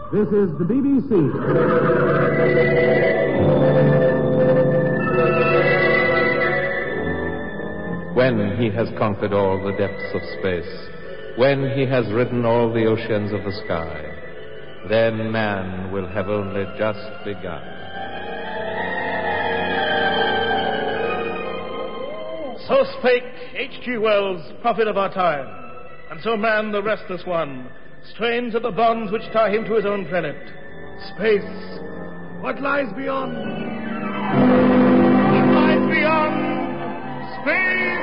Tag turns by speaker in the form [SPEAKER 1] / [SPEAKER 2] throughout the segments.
[SPEAKER 1] This is the BBC.
[SPEAKER 2] When he has conquered all the depths of space, when he has ridden all the oceans of the sky, then man will have only just begun.
[SPEAKER 3] So spake H.G. Wells, prophet of our time, and so man, the restless one, strains at the bonds which tie him to his own planet. Space. What lies beyond? What lies beyond? Space!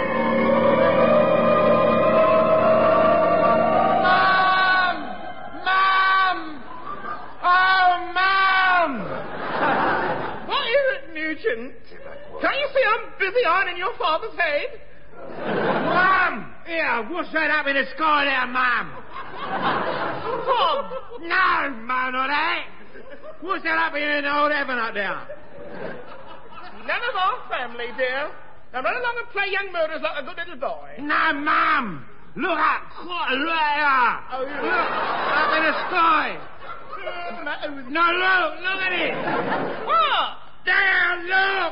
[SPEAKER 4] Mom! Mom! Oh, Mom!
[SPEAKER 3] What is it, Nugent? Can't you see I'm busy ironing your father's head?
[SPEAKER 4] Mom! Yeah, what's that up in the sky there, Mom?
[SPEAKER 3] Bob!
[SPEAKER 4] No, Mom, not that. What's that up in the old heaven up there?
[SPEAKER 3] None of our family, dear. Now run along and play young murders like a good little boy.
[SPEAKER 4] No, Mom! Look up! Look there!
[SPEAKER 3] Oh, yeah.
[SPEAKER 4] Look! Up in the sky! No, look at it!
[SPEAKER 3] What?
[SPEAKER 4] There, look!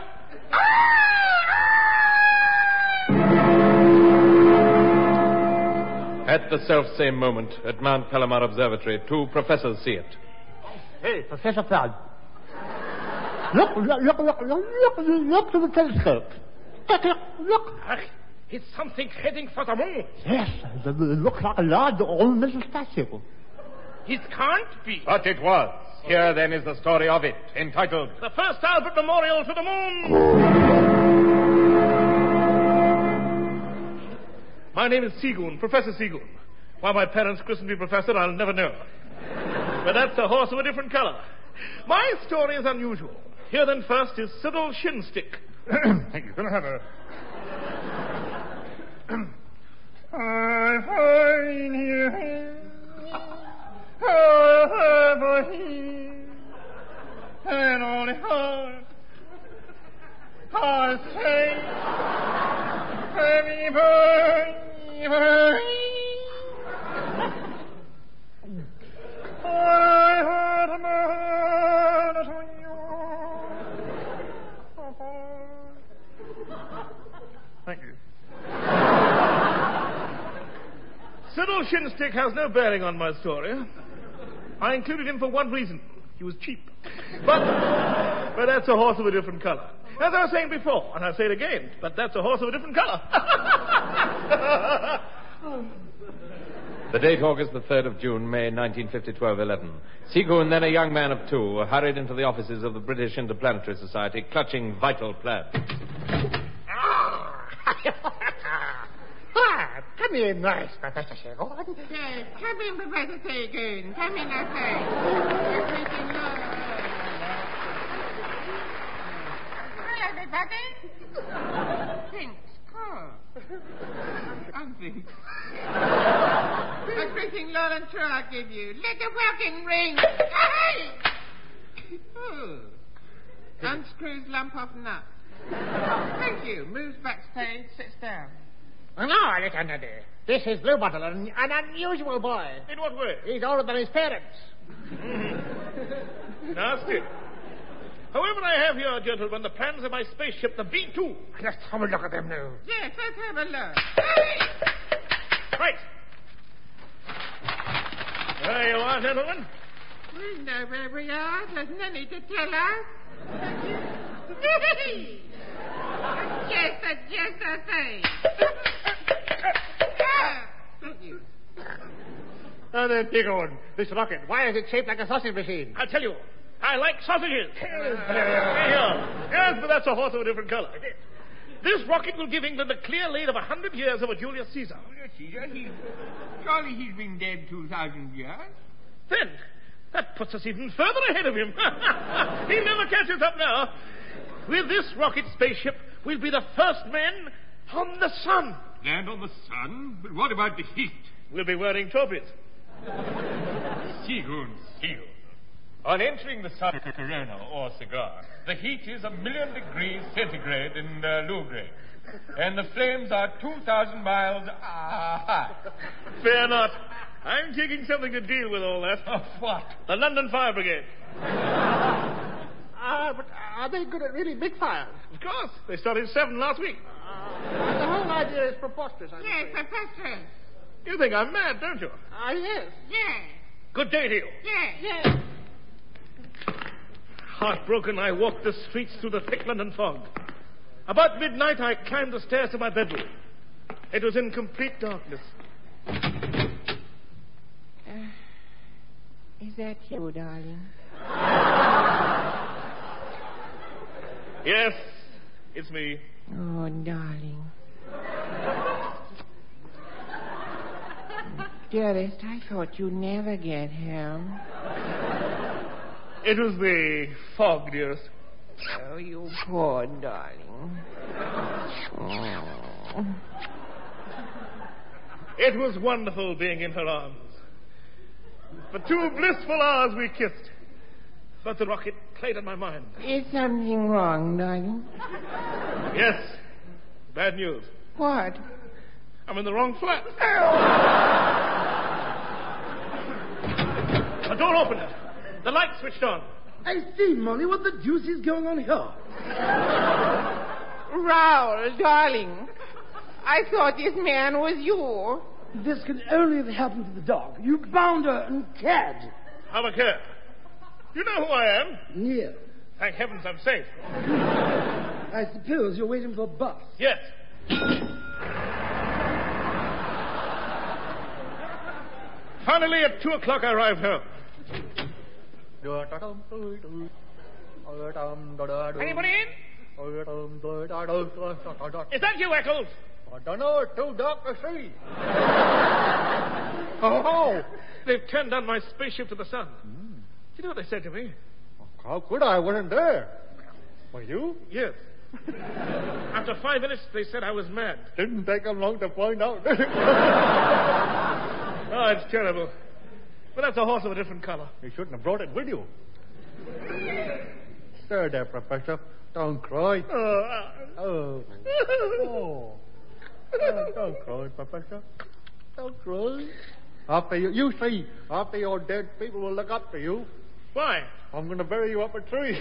[SPEAKER 2] At the self-same moment, at Mount Palomar Observatory, two professors see it.
[SPEAKER 5] Hey, Professor Flood. Look to the telescope. Look.
[SPEAKER 3] It's something heading for the moon.
[SPEAKER 5] Yes, it looks like a large old metal statue.
[SPEAKER 3] It can't be.
[SPEAKER 2] But it was. Here, then, is the story of it, entitled
[SPEAKER 3] The First Albert Memorial to the Moon. My name is Seagoon, Professor Seagoon. Why my parents christened me Professor, I'll never know. But that's a horse of a different color. My story is unusual. Here, then, first is Siddle Shinstick.
[SPEAKER 6] Thank you. Can I have a... I find you however here, and only heart I say, very, I heard a man on you. Thank you.
[SPEAKER 3] Siddle Shinstick has no bearing on my story. I included him for one reason. He was cheap. But that's a horse of a different color. As I was saying before, and I'll say it again, but that's a horse of a different color.
[SPEAKER 2] The date, August the 3rd of June, May 1950, 12:11. Seagoon, then a young man of two, hurried into the offices of the British Interplanetary Society, clutching vital plans.
[SPEAKER 5] Come in, nice, Professor Seagoon.
[SPEAKER 4] Yes, come in, Professor Seagoon. Come in, I say. Everything Hello, everybody. Thanks. Thanks. Everything loyal and true I give you. Let the welkin ring. Hey! Oh. Unscrews lump off nut. Thank you. Moves backstage, sits down.
[SPEAKER 5] No, Alexander, this is Bluebottle, an unusual boy.
[SPEAKER 3] In what way?
[SPEAKER 5] He's older than his parents.
[SPEAKER 3] Nasty. However, I have here, gentlemen, the plans of my spaceship, the B-2.
[SPEAKER 5] Let's have a look at them now.
[SPEAKER 4] Yes, let's have a look.
[SPEAKER 3] Right. There you are, gentlemen.
[SPEAKER 4] We know where we are. There's no need to tell us. Yes, I say. Thank you.
[SPEAKER 5] Now then, Seagoon, this rocket, why is it shaped like a sausage machine?
[SPEAKER 3] I'll tell you. I like sausages. Yes, but that's a horse of a different color. This rocket will give England a clear lead of 100 years over Julius Caesar.
[SPEAKER 4] Surely he's been dead 2,000 years.
[SPEAKER 3] Then, that puts us even further ahead of him. He never catches up now. With this rocket spaceship, we'll be the first men on the sun.
[SPEAKER 4] Land on the sun? But what about the heat?
[SPEAKER 3] We'll be wearing topies.
[SPEAKER 6] Seagoon. On entering the sun, corona or cigar, the heat is 1,000,000 degrees centigrade in Lougre, and the flames are 2,000 miles high.
[SPEAKER 3] Fear not. I'm taking something to deal with all that.
[SPEAKER 6] Oh, what?
[SPEAKER 3] The London Fire Brigade.
[SPEAKER 5] But are they good at really big fires?
[SPEAKER 3] Of course. They started 7 last week.
[SPEAKER 5] The whole idea is preposterous, I'm
[SPEAKER 4] Yes,
[SPEAKER 5] afraid.
[SPEAKER 4] preposterous.
[SPEAKER 3] You think I'm mad, don't you?
[SPEAKER 5] Yes.
[SPEAKER 4] Yes.
[SPEAKER 3] Good day to you.
[SPEAKER 4] Yes.
[SPEAKER 5] Yes.
[SPEAKER 3] Heartbroken, I walked the streets through the thick London fog. About midnight, I climbed the stairs to my bedroom. It was in complete darkness.
[SPEAKER 4] Is that you, darling?
[SPEAKER 3] Yes, it's me.
[SPEAKER 4] Oh, darling. Dearest, I thought you'd never get home.
[SPEAKER 3] It was the fog, dearest.
[SPEAKER 4] Oh, you poor darling. Oh.
[SPEAKER 3] It was wonderful being in her arms. For 2 blissful hours we kissed. But the rocket played on my mind.
[SPEAKER 4] Is something wrong, darling?
[SPEAKER 3] Yes. Bad news.
[SPEAKER 4] What?
[SPEAKER 3] I'm in the wrong flat. The door opened. The light switched on.
[SPEAKER 1] I see, Molly. What the deuce is going on here?
[SPEAKER 4] Raoul, darling. I thought this man was you.
[SPEAKER 1] This could only have happened to the dog. You bound her and cad.
[SPEAKER 3] Have a care. You know who I am.
[SPEAKER 1] Yeah.
[SPEAKER 3] Thank heavens I'm safe.
[SPEAKER 1] I suppose you're waiting for a bus.
[SPEAKER 3] Yes. Finally, at 2 o'clock, I arrived home. Anybody in? Is that you, Eccles?
[SPEAKER 5] I don't know. It's too dark to see.
[SPEAKER 3] Oh, they've turned on my spaceship to the sun. Do you know what they said to me?
[SPEAKER 5] How could I? Wasn't there. Were you?
[SPEAKER 3] Yes. After 5 minutes, they said I was mad.
[SPEAKER 5] Didn't take them long to find out.
[SPEAKER 3] Oh, it's terrible. But that's a horse of a different color.
[SPEAKER 5] You shouldn't have brought it with you. There, Professor. Don't cry. Oh. Don't cry, Professor. Don't cry. After you see, after you're dead, people will look up to you.
[SPEAKER 3] Why?
[SPEAKER 5] I'm going to bury you up a tree.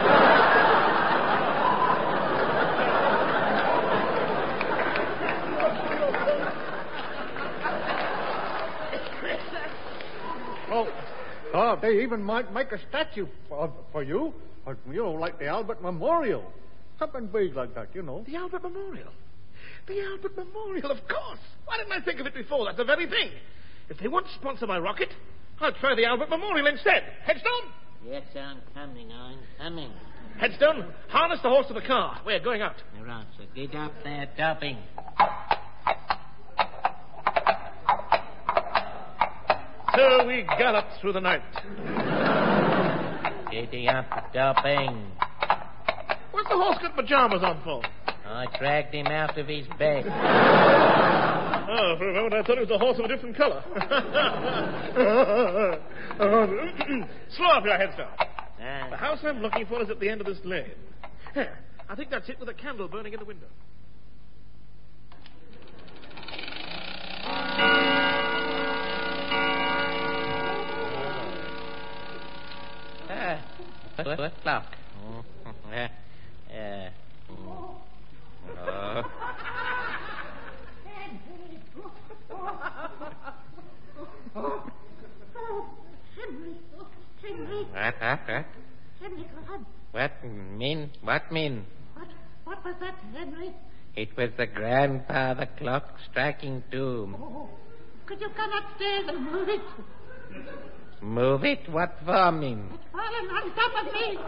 [SPEAKER 5] Oh, they even might make a statue for you. You know, like the Albert Memorial. Something big like that, you know.
[SPEAKER 3] The Albert Memorial. The Albert Memorial, of course. Why didn't I think of it before? That's the very thing. If they won't sponsor my rocket, I'll try the Albert Memorial instead. Headstone?
[SPEAKER 7] Yes, I'm coming.
[SPEAKER 3] Headstone, harness the horse to the car. We're going out.
[SPEAKER 7] All right, so get up there, Dobbing.
[SPEAKER 3] So we galloped through the night.
[SPEAKER 7] Getting up, Dobbing.
[SPEAKER 3] What's the horse got pajamas on for?
[SPEAKER 7] I dragged him out of his bed.
[SPEAKER 3] Oh, for a moment I thought it was a horse of a different color. Slow up your Headstone. The house I'm looking for is at the end of this lane. Here, I think that's it with a candle burning in the window.
[SPEAKER 7] What clock?
[SPEAKER 8] Henry.
[SPEAKER 7] What?
[SPEAKER 8] Henry, go on.
[SPEAKER 7] What mean?
[SPEAKER 8] What was that, Henry?
[SPEAKER 7] It was the grandfather clock striking 2.
[SPEAKER 8] Oh, could you come upstairs and move it?
[SPEAKER 7] Move it? What for, mean?
[SPEAKER 8] It's fallen on top of me.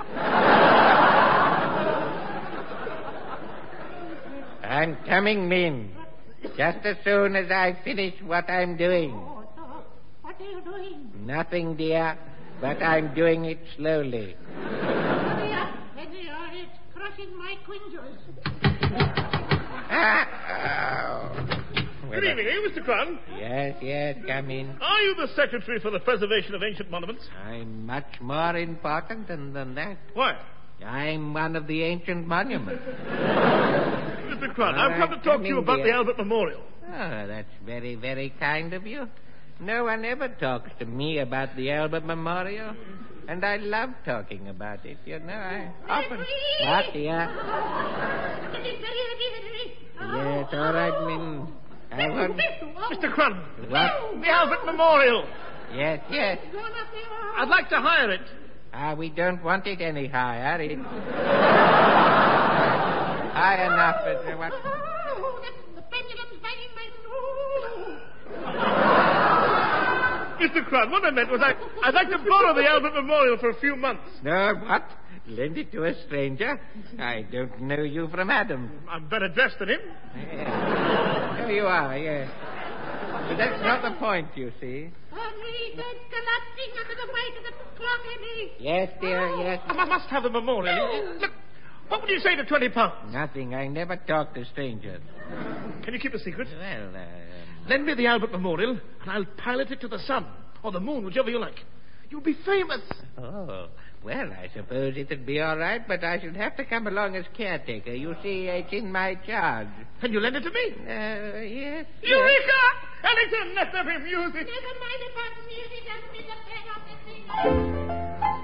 [SPEAKER 7] I'm coming, mean. Just as soon as I finish what I'm doing.
[SPEAKER 8] Oh, so what are you doing?
[SPEAKER 7] Nothing, dear, but I'm doing it slowly.
[SPEAKER 8] Hurry up, Henry, or it's crushing my quinges.
[SPEAKER 3] Good evening, Mr. Cron.
[SPEAKER 7] Yes, come in.
[SPEAKER 3] Are you the Secretary for the Preservation of Ancient Monuments?
[SPEAKER 7] I'm much more important than that.
[SPEAKER 3] Why?
[SPEAKER 7] I'm one of the ancient monuments.
[SPEAKER 3] Mr. Cron, I've come to talk to you about the Albert Memorial.
[SPEAKER 7] Oh, that's very, very kind of you. No one ever talks to me about the Albert Memorial. And I love talking about it, you know. I often... What, dear? Yes, all right, Min. I won't...
[SPEAKER 3] Mr. Crumb.
[SPEAKER 7] What?
[SPEAKER 3] The Albert Memorial.
[SPEAKER 7] Yes, yes.
[SPEAKER 3] I'd like to hire it.
[SPEAKER 7] We don't want it any higher. It's high enough as... What?
[SPEAKER 8] The pendulum's banging my
[SPEAKER 3] Mr. Crumb, what I meant was I'd like to borrow the Albert Memorial for a few months.
[SPEAKER 7] No, what? Lend it to a stranger? I don't know you from Adam.
[SPEAKER 3] I'm better dressed than him.
[SPEAKER 7] Yes. So you are, yes. But that's not the point, you see.
[SPEAKER 8] Henry, don't collapsing under the weight of the clock, Henry.
[SPEAKER 7] Yes, dear, yes.
[SPEAKER 3] I must have the memorial. Look, what would you say to £20?
[SPEAKER 7] Nothing. I never talk to strangers.
[SPEAKER 3] Can you keep a secret?
[SPEAKER 7] Well,
[SPEAKER 3] Lend me the Albert Memorial, and I'll pilot it to the sun, or the moon, whichever you like. You'll be famous.
[SPEAKER 7] Oh, well, I suppose it'd be all right, but I should have to come along as caretaker. You see, it's in my charge.
[SPEAKER 3] Can you lend it to me?
[SPEAKER 7] Yes.
[SPEAKER 3] Eureka! Ellington, let there be music.
[SPEAKER 8] Never mind about music, that's me the pen of the thing.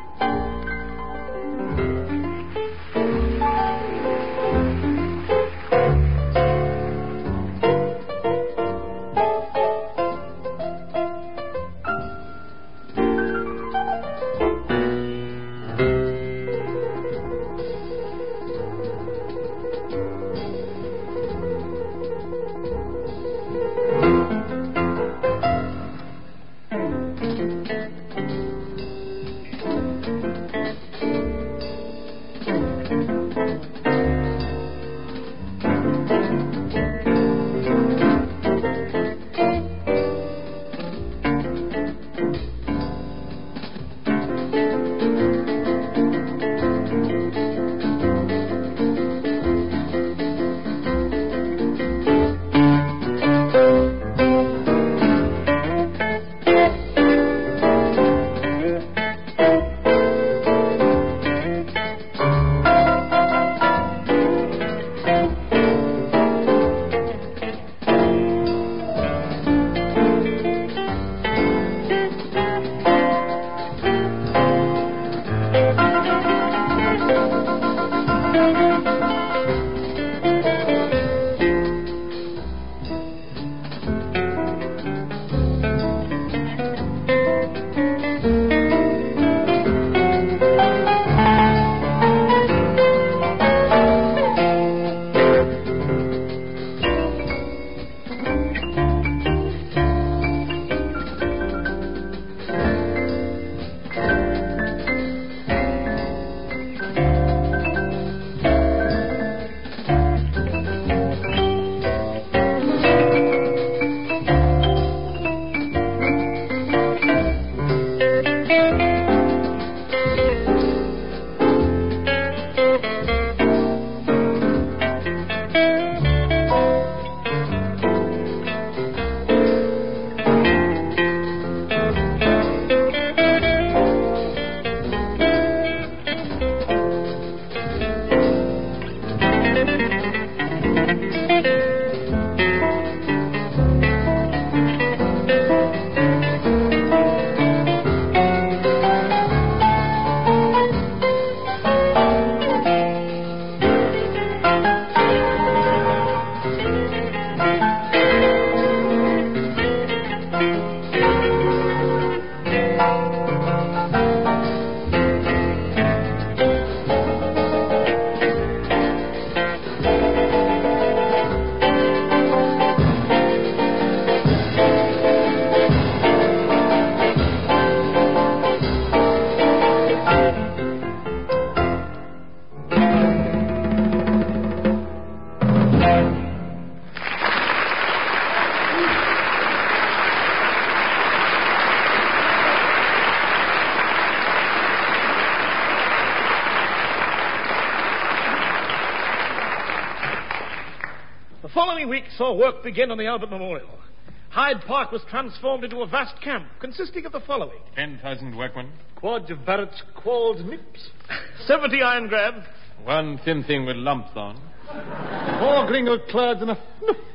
[SPEAKER 3] The following week saw work begin on the Albert Memorial. Hyde Park was transformed into a vast camp consisting of the following:
[SPEAKER 6] 10,000 workmen.
[SPEAKER 5] Quads of barretts, quals, nips.
[SPEAKER 3] 70 iron grabs.
[SPEAKER 2] One thin thing with lumps on.
[SPEAKER 5] 4 gringo clads and a...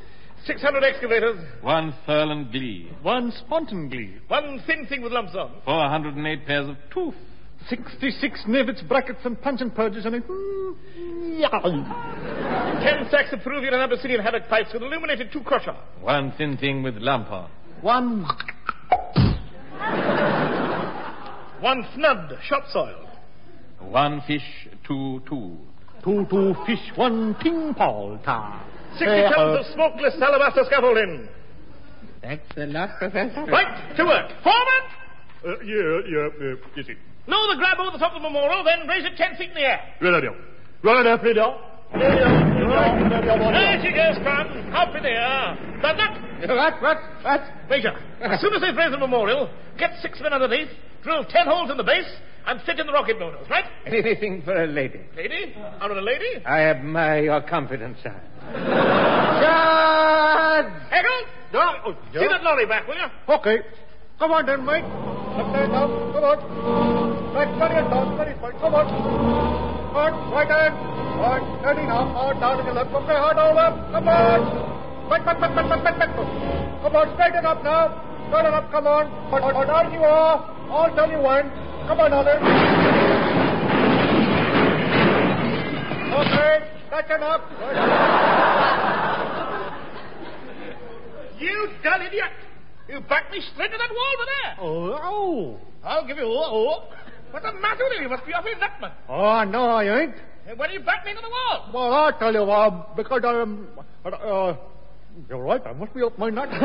[SPEAKER 3] 600 excavators.
[SPEAKER 2] 1 Thurland Glee.
[SPEAKER 5] 1 Spontan Glee.
[SPEAKER 3] 1 thin thing with lumps on.
[SPEAKER 2] 408 pairs of tooth.
[SPEAKER 5] 66 nivets, brackets, and punch and purges, and
[SPEAKER 3] 10 sacks of Peruvian and Abyssinian haddock pipes with illuminated 2 crusher.
[SPEAKER 2] 1 thin thing with lamp on.
[SPEAKER 5] 1
[SPEAKER 3] 1 snubbed shop soil.
[SPEAKER 2] 1 fish, 2.
[SPEAKER 5] 2 fish, 1 ting pol ta.
[SPEAKER 3] 60 tons of smokeless alabaster scaffolding.
[SPEAKER 7] Thanks a lot, Professor.
[SPEAKER 3] Right, to work. Forward!
[SPEAKER 5] Yes, sir.
[SPEAKER 3] Lower the grab over the top of the memorial, then raise it 10 feet in the air.
[SPEAKER 5] There
[SPEAKER 3] There she goes, Crum. Up in the air. Done that?
[SPEAKER 7] What?
[SPEAKER 3] Major, as soon as they've raised the memorial, get 6 men underneath, drill 10 holes in the base, and fit in the rocket motors, right?
[SPEAKER 7] Anything for a lady.
[SPEAKER 3] Lady? Out of a lady?
[SPEAKER 7] I admire your confidence, sir.
[SPEAKER 3] Charge! Echo? See that lorry back, will you?
[SPEAKER 5] Okay. Come on then, mate. Left hand down. Come on. Right, turn it down. Very fine. Come on. Right hand. Right. Turning now. Hard down to the left. Okay, hard over. Come on. Back. Come on, straighten up now. Straighten up, come on. Down you are. I'll tell you when. Come on, Olive. Okay, that's enough.
[SPEAKER 3] You dull idiot! You backed me straight to that wall over there.
[SPEAKER 5] Oh.
[SPEAKER 3] I'll give you What's the matter with you? You must be off your nut, man.
[SPEAKER 5] Oh, no, I ain't.
[SPEAKER 3] Hey, why do you back me into the wall?
[SPEAKER 5] Well, I'll tell you, because you're right, I must be off my nut.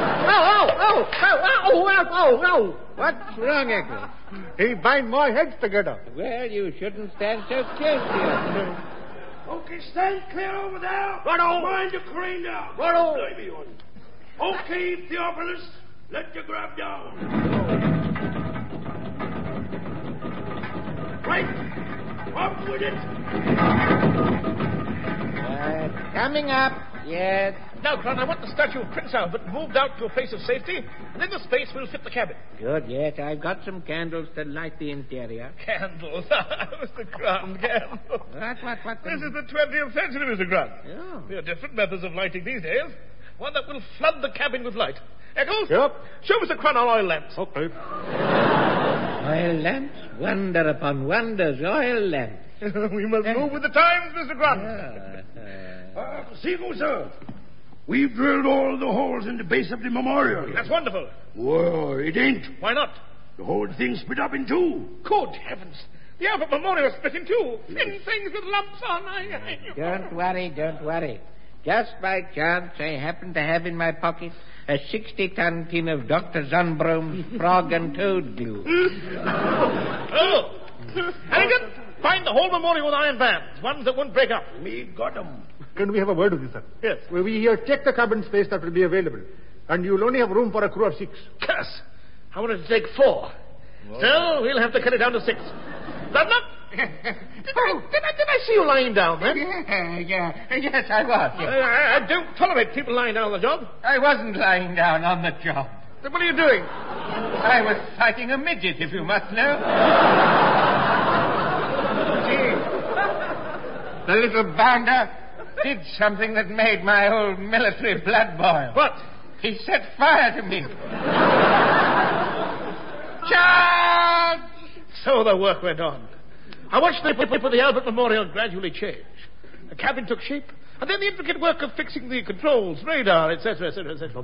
[SPEAKER 5] Ow.
[SPEAKER 7] What's wrong, Echo?
[SPEAKER 5] He banged my heads together.
[SPEAKER 7] Well, you shouldn't stand so close to him.
[SPEAKER 1] Okay, stand clear over there.
[SPEAKER 5] Righto.
[SPEAKER 1] Mind the crane down.
[SPEAKER 5] Righto.
[SPEAKER 1] Okay, Theophilus, let your grab down. Right, up with it.
[SPEAKER 7] Coming up. Yes.
[SPEAKER 3] Now, Cron, I want the statue of Prince Albert moved out to a place of safety, and in the space will fit the cabin.
[SPEAKER 7] Good, yes. I've got some candles to light the interior.
[SPEAKER 3] Candles? Mr. Cron, candles.
[SPEAKER 7] What?
[SPEAKER 3] This is the 20th century, Mr. Cron.
[SPEAKER 7] Oh.
[SPEAKER 3] There are different methods of lighting these days. One that will flood the cabin with light. Eccles?
[SPEAKER 5] Yep.
[SPEAKER 3] Show Mr. Cron our oil lamps.
[SPEAKER 5] Okay.
[SPEAKER 7] Oil lamps? Wonder upon wonders, oil lamps.
[SPEAKER 3] We must move with the times, Mr. Cron.
[SPEAKER 1] Seago, sir. We've drilled all the holes in the base of the memorial.
[SPEAKER 3] That's wonderful.
[SPEAKER 1] Well, it ain't.
[SPEAKER 3] Why not?
[SPEAKER 1] The whole thing's split up in 2.
[SPEAKER 3] Good heavens. The Albert Memorial is split in 2. Thin things with lumps on.
[SPEAKER 7] Don't worry. Just by chance, I happen to have in my pocket a 60-ton tin of Dr. Zunbrom's frog and toad glue.
[SPEAKER 3] Oh. Hannigan, find the whole memorial with iron bands, ones that won't break up.
[SPEAKER 1] Me got 'em.
[SPEAKER 5] Can we have a word with you, sir?
[SPEAKER 3] Yes.
[SPEAKER 5] Well, we here check the cabin space that will be available. And you'll only have room for a crew of 6.
[SPEAKER 3] Curse. I wanted to take 4. So, we'll have to cut it down to 6. Done up? Did I see you lying down, man?
[SPEAKER 7] Yes, I was.
[SPEAKER 3] I don't tolerate people lying down on the job.
[SPEAKER 7] I wasn't lying down on the job.
[SPEAKER 3] Then what are you doing?
[SPEAKER 7] I was fighting a midget, if you must know. Gee, the little bounder did something that made my old military blood boil.
[SPEAKER 3] What?
[SPEAKER 7] He set fire to me. Charge!
[SPEAKER 3] So the work went on. I watched the pip of the Albert Memorial gradually change. The cabin took shape, and then the intricate work of fixing the controls, radar, etc.
[SPEAKER 7] That's it,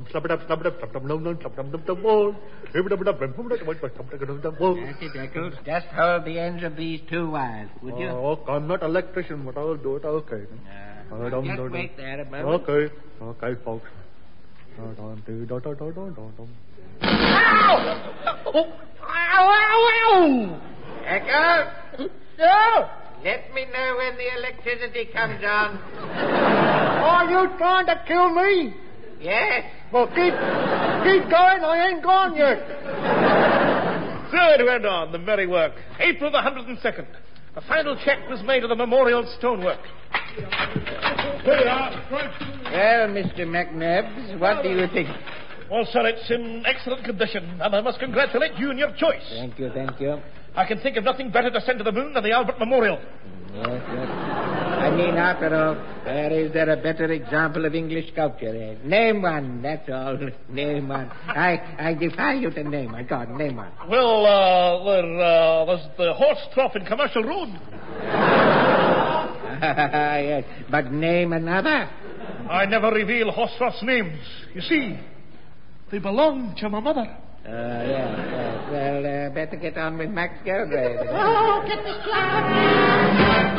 [SPEAKER 7] Eccles. Just hold the ends of these 2 wires, would you?
[SPEAKER 5] Oh, I'm not an electrician, but I'll do it. Okay.
[SPEAKER 7] Just wait there a moment.
[SPEAKER 5] Okay, folks.
[SPEAKER 3] Ow!
[SPEAKER 7] Echo! No! Let me know when the electricity comes on.
[SPEAKER 5] Are you trying to kill me?
[SPEAKER 7] Yes.
[SPEAKER 5] Well, keep going. I ain't gone yet.
[SPEAKER 3] So it went on, the merry work. April the 102nd. The final check was made of the memorial stonework.
[SPEAKER 7] Well, Mr. McNabbs, what do you think?
[SPEAKER 3] Well, sir, it's in excellent condition, and I must congratulate you on your choice.
[SPEAKER 7] Thank you.
[SPEAKER 3] I can think of nothing better to send to the moon than the Albert Memorial.
[SPEAKER 7] Yes. I mean, after all, is there a better example of English sculpture? Name one, that's all. Name one. I defy you to name one. Go on, name one.
[SPEAKER 3] Well, there's the horse trough in Commercial Road.
[SPEAKER 7] Yes, but name another.
[SPEAKER 3] I never reveal horse troughs' names. You see, they belong to my mother.
[SPEAKER 7] Yes. Well, better get on with Max Galbraith.
[SPEAKER 8] Oh, get the slab.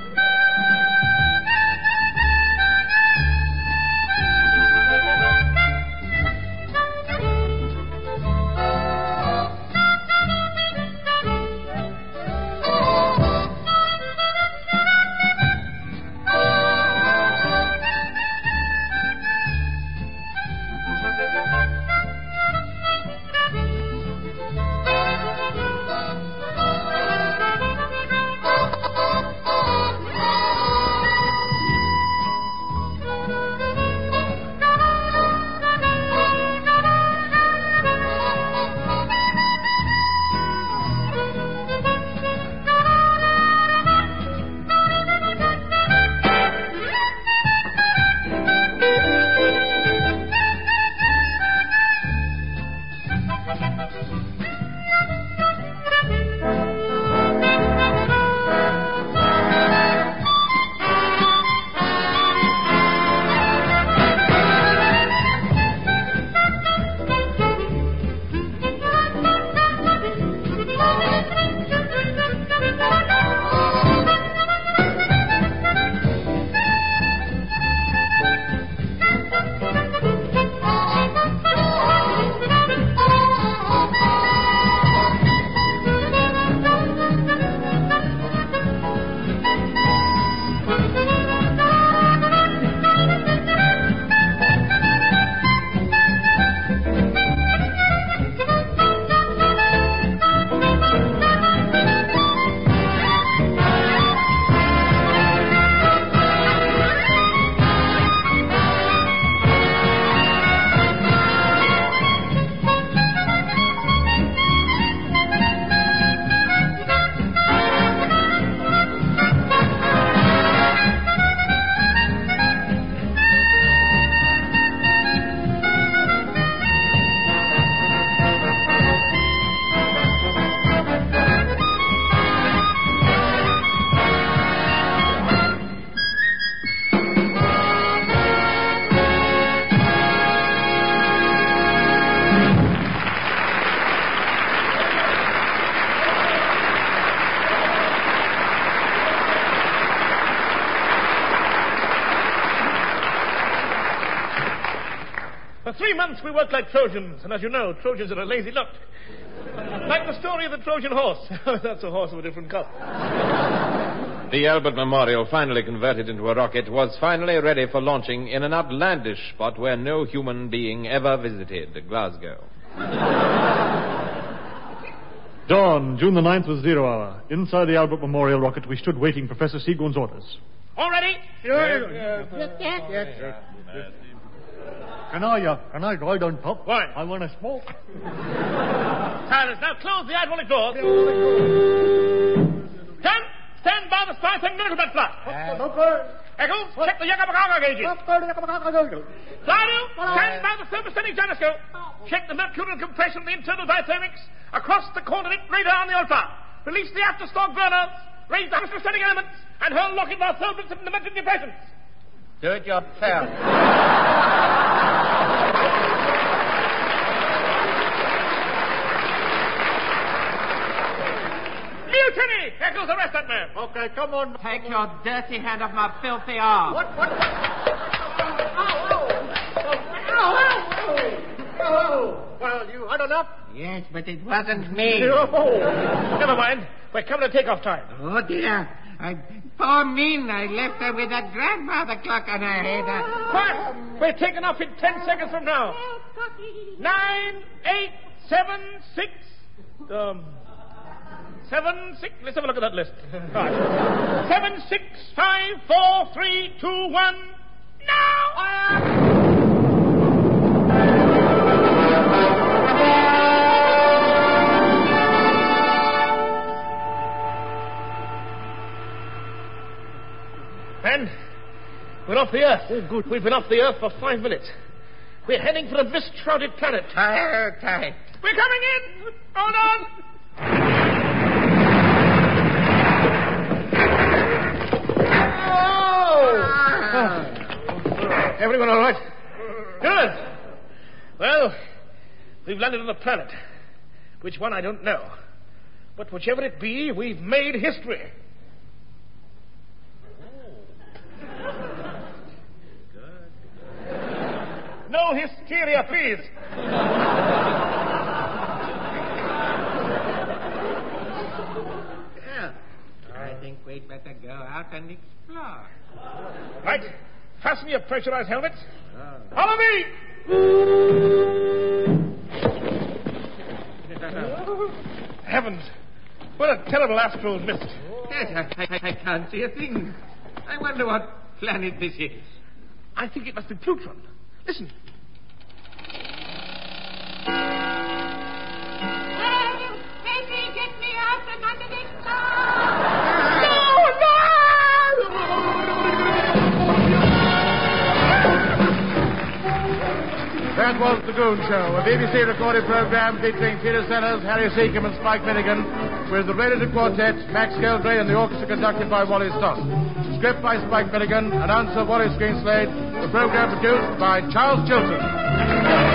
[SPEAKER 3] For 3 months we worked like Trojans, and as you know, Trojans are a lazy lot. Like the story of the Trojan horse. That's a horse of a different color.
[SPEAKER 2] The Albert Memorial, finally converted into a rocket, was finally ready for launching in an outlandish spot where no human being ever visited, Glasgow.
[SPEAKER 5] Dawn, June the 9th was 0 hour. Inside the Albert Memorial rocket, we stood waiting Professor Seagoon's orders.
[SPEAKER 3] All ready?
[SPEAKER 8] Yes.
[SPEAKER 5] Can I ride on top?
[SPEAKER 3] Why?
[SPEAKER 5] I want to smoke.
[SPEAKER 3] Silence. Now close the hydraulic doors. Stand by the spy thing, little bit flat. Eccles, check the Yakabagaga gauges. Claudio, stand by the thermostatic gyroscope. Check the mercurial compression of the internal diathermics across the coordinate radar on the ultra. Release the afterstalk burners. Raise the hydrostatic elements and hurl locket bar thermals into the metric depressions.
[SPEAKER 7] Do it yourself.
[SPEAKER 3] Mutiny! Eccles, arrest that man.
[SPEAKER 5] Okay, come on.
[SPEAKER 4] Take your dirty hand off my filthy arm.
[SPEAKER 5] What? Well, you had enough?
[SPEAKER 7] Yes, but it wasn't me.
[SPEAKER 3] Never mind. We're coming to takeoff time.
[SPEAKER 7] Oh, dear. Poor mean. I left her with that grandfather clock on her head.
[SPEAKER 3] Quiet! We're taking off in 10 seconds from now. 9, 8, 7, 6... 7, 6... Let's have a look at that list. Right. 7, 6, 5, 4, 3, 2, 1... Now! off the Earth. Oh, good. We've been off the Earth for 5 minutes. We're heading for a mist-shrouded planet.
[SPEAKER 7] Tight.
[SPEAKER 3] We're coming in! Hold on! Oh! Everyone all right? Good. Well, we've landed on a planet. Which one, I don't know. But whichever it be, we've made history. No hysteria, please.
[SPEAKER 7] Well, I think we'd better go out and explore.
[SPEAKER 3] Right. Fasten your pressurized helmets. Follow me! Heavens. What a terrible astral mist.
[SPEAKER 7] Yes, I can't see a thing. I wonder what planet this is.
[SPEAKER 3] I think it must be Plutron. Listen.
[SPEAKER 8] Help! Baby, get me out from under this car!
[SPEAKER 5] That was The Goon Show, a BBC recorded program featuring Peter Sellers, Harry Seacombe and Spike Milligan, with the Rated Quartet, Max Geldray and the orchestra conducted by Wally Stoss. Script by Spike Milligan, announcer Wally Greenslade, the program produced by Charles Chilton.